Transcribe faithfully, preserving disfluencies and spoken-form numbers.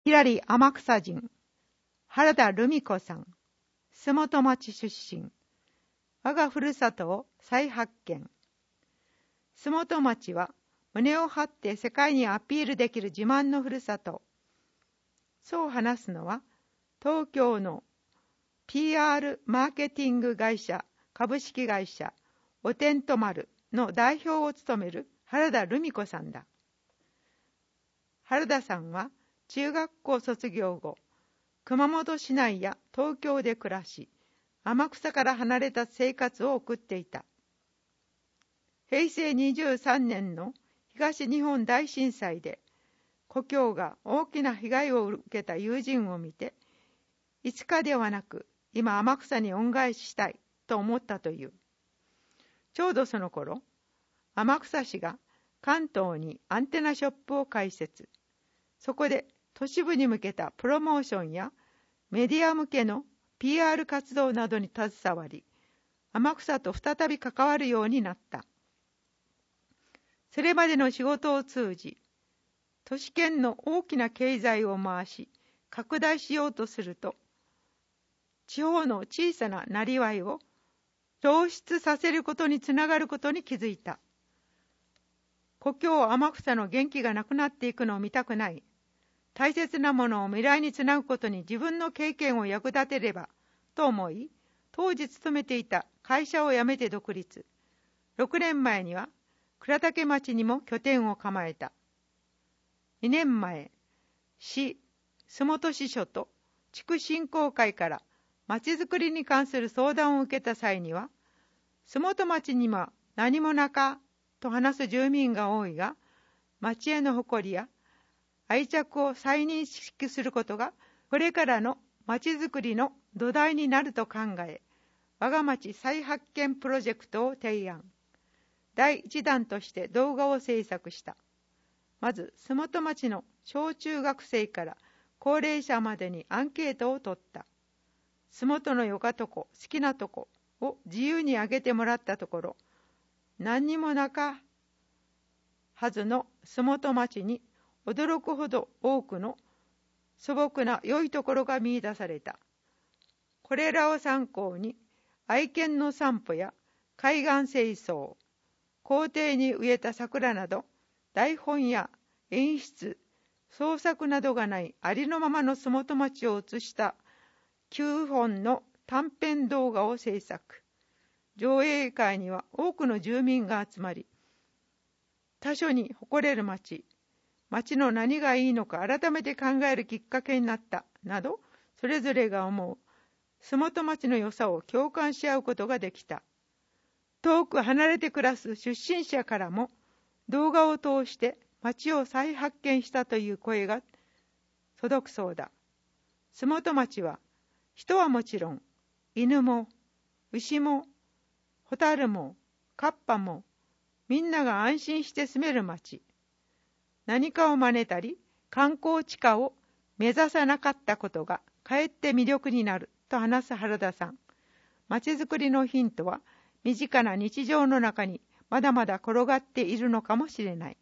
左天草人、原田留美子さん、洲本町出身。我がふるさとを再発見。洲本町は胸を張って世界にアピールできる自慢のふるさと。そう話すのは、東京の ピーアール マーケティング会社株式会社おてんと丸の代表を務める原田留美子さんだ。原田さんは中学校卒業後、熊本市内や東京で暮らし、天草から離れた生活を送っていた。へいせいにじゅうさんねんの東日本大震災で、故郷が大きな被害を受けた友人を見て、いつかではなく、今天草に恩返ししたいと思ったという。ちょうどその頃、天草市が関東にアンテナショップを開設。そこで都市部に向けたプロモーションやメディア向けの ピーアール 活動などに携わり、天草と再び関わるようになった。それまでの仕事を通じ、都市圏の大きな経済を回し、拡大しようとすると、地方の小さななりわいを消失させることにつながることに気づいた。故郷天草の元気がなくなっていくのを見たくない。大切なものを未来につなぐことに自分の経験を役立てればと思い、当時勤めていた会社を辞めて独立。ろくねんまえには倉岳町にも拠点を構えた。にねんまえ、市、洲本支所と地区振興会から町づくりに関する相談を受けた際には、洲本町には何もなかと話す住民が多いが、町への誇りや愛着を再認識することがこれからの町づくりの土台になると考え、我が町再発見プロジェクトを提案。だいいち弾として動画を制作した。まず、洲本町の小中学生から高齢者までにアンケートを取った。洲本のよかとこ、好きなとこを自由に挙げてもらったところ、何にもなかはずの洲本町に驚くほど多くの素朴な良いところが見出された。これらを参考に、愛犬の散歩や海岸清掃、校庭に植えた桜など、台本や演出、創作などがないありのままの洲本町を映したきゅうほんの短編動画を制作。上映会には多くの住民が集まり、他所に誇れる町、町の何がいいのか改めて考えるきっかけになったなど、それぞれが思う洲本町の良さを共感し合うことができた。遠く離れて暮らす出身者からも動画を通して町を再発見したという声が届くそうだ。洲本町は人はもちろん、犬も牛もホタルもカッパもみんなが安心して住める町。何かを真似たり観光地化を目指さなかったことがかえって魅力になると話す原田さん。町づくりのヒントは身近な日常の中にまだまだ転がっているのかもしれない。